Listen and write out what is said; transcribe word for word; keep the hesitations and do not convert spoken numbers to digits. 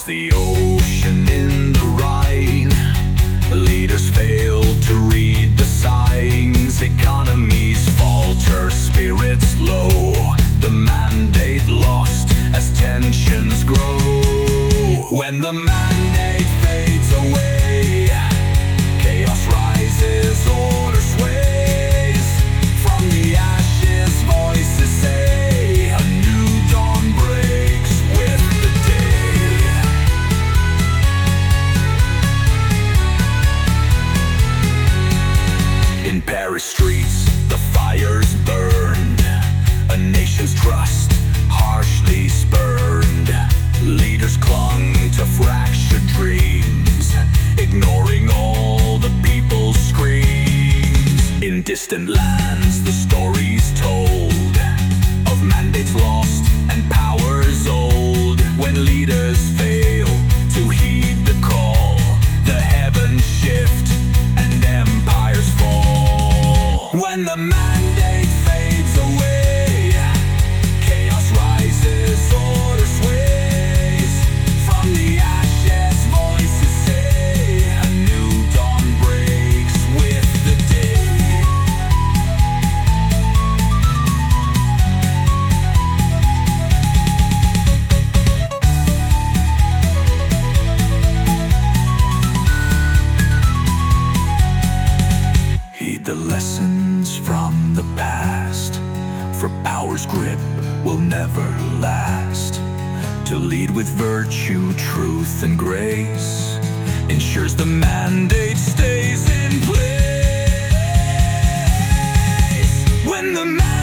Across the ocean in the Rhine, leaders fail to read the signs. Economies falter, spirits low, the mandate lost as tensions grow. When the mandate fades away, chaos rises, order sways. From the ashes voices say, a new dawn breaks with the day. In Paris streets, the fires burned, a nation's trust harshly spurned. Leaders clung to fractured dreams, ignoring all the people's screams. In distant lands, the stories told of mandates lost and powers old. When leaders fail to heed the call, the heavens shift and empires fall. When the mandate fades away, chaos rises, order sways. From the ashes voices say, a new dawn breaks with the day. Heed the lessons from the past, for power's grip will never last. To lead with virtue, truth, and grace ensures the mandate stays in place. When the mandate